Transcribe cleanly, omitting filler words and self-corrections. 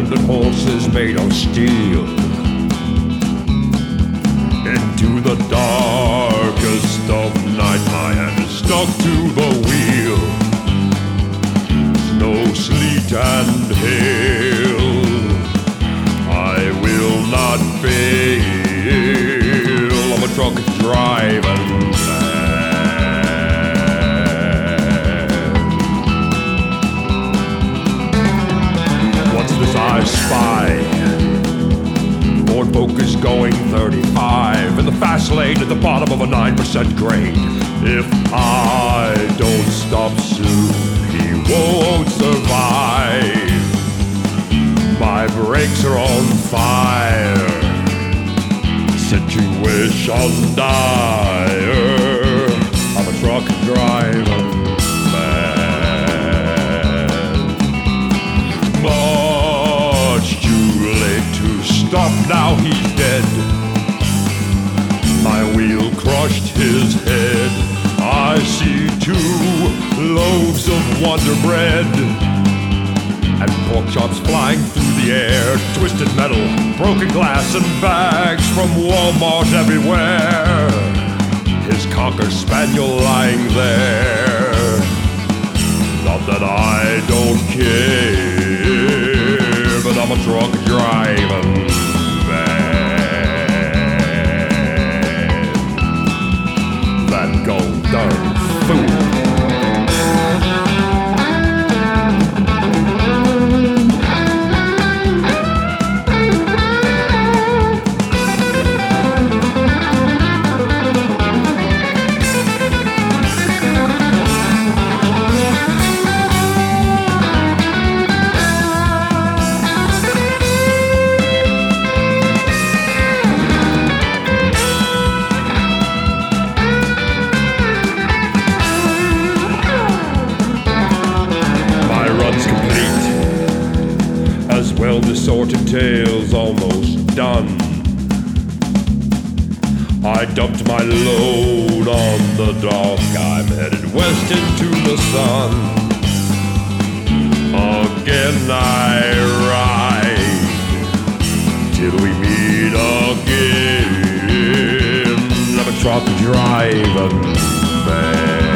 abandoned horses made of steel. Into the darkest of night, my hand is stuck to the wheel. Snow, sleet, and hail, I will not fail. I'm a truck driving man. What's this I spy? Ford Focus going 35 in the fast lane at the bottom of a 9% grade. If I don't stop soon, he won't survive. My brakes are on fire, situation dire. I'm a truck driving man. Much too late to stop, now he's dead. My wheel crushed his head. I see 2 loaves of Wonder Bread and pork chops flying through the air. Twisted metal, broken glass, and bags from Walmart everywhere. His Cocker Spaniel lying there. Not that I don't care, but I'm a truck driving man. That gold darn fool. Well-assorted tales almost done. I dumped my load on the dock. I'm headed west into the sun. Again I ride till we meet again. I'm a truck driving man.